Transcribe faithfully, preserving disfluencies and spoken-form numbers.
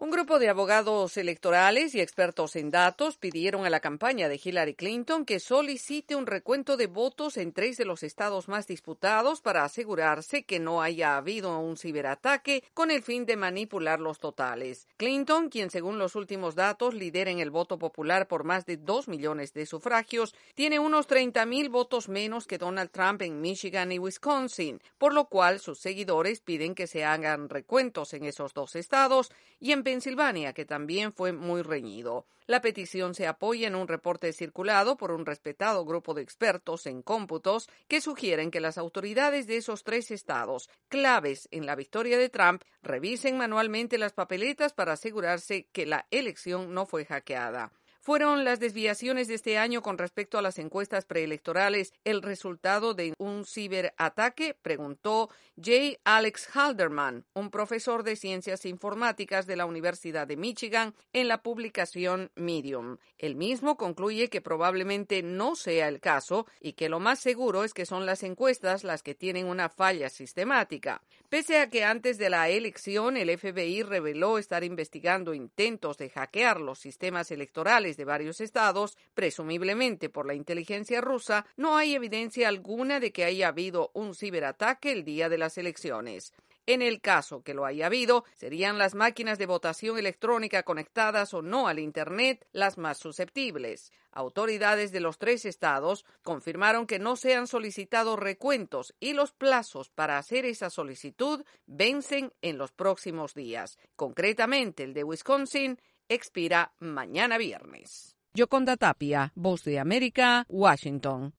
Un grupo de abogados electorales y expertos en datos pidieron a la campaña de Hillary Clinton que solicite un recuento de votos en tres de los estados más disputados para asegurarse que no haya habido un ciberataque con el fin de manipular los totales. Clinton, quien según los últimos datos lidera en el voto popular por más de dos millones de sufragios, tiene unos treinta mil votos menos que Donald Trump en Michigan y Wisconsin, por lo cual sus seguidores piden que se hagan recuentos en esos dos estados y en Pensilvania, que también fue muy reñido. La petición se apoya en un reporte circulado por un respetado grupo de expertos en cómputos que sugieren que las autoridades de esos tres estados, claves en la victoria de Trump, revisen manualmente las papeletas para asegurarse que la elección no fue hackeada. ¿Fueron las desviaciones de este año con respecto a las encuestas preelectorales el resultado de un ciberataque? Preguntó J. Alex Halderman, un profesor de ciencias informáticas de la Universidad de Michigan, en la publicación Medium. El mismo concluye que probablemente no sea el caso y que lo más seguro es que son las encuestas las que tienen una falla sistemática. Pese a que antes de la elección el F B I reveló estar investigando intentos de hackear los sistemas electorales de varios estados, presumiblemente por la inteligencia rusa, no hay evidencia alguna de que haya habido un ciberataque el día de las elecciones. En el caso que lo haya habido, serían las máquinas de votación electrónica conectadas o no al Internet las más susceptibles. Autoridades de los tres estados confirmaron que no se han solicitado recuentos y los plazos para hacer esa solicitud vencen en los próximos días. Concretamente, el de Wisconsin expira mañana viernes. Yoconda Tapia, Voz de América, Washington.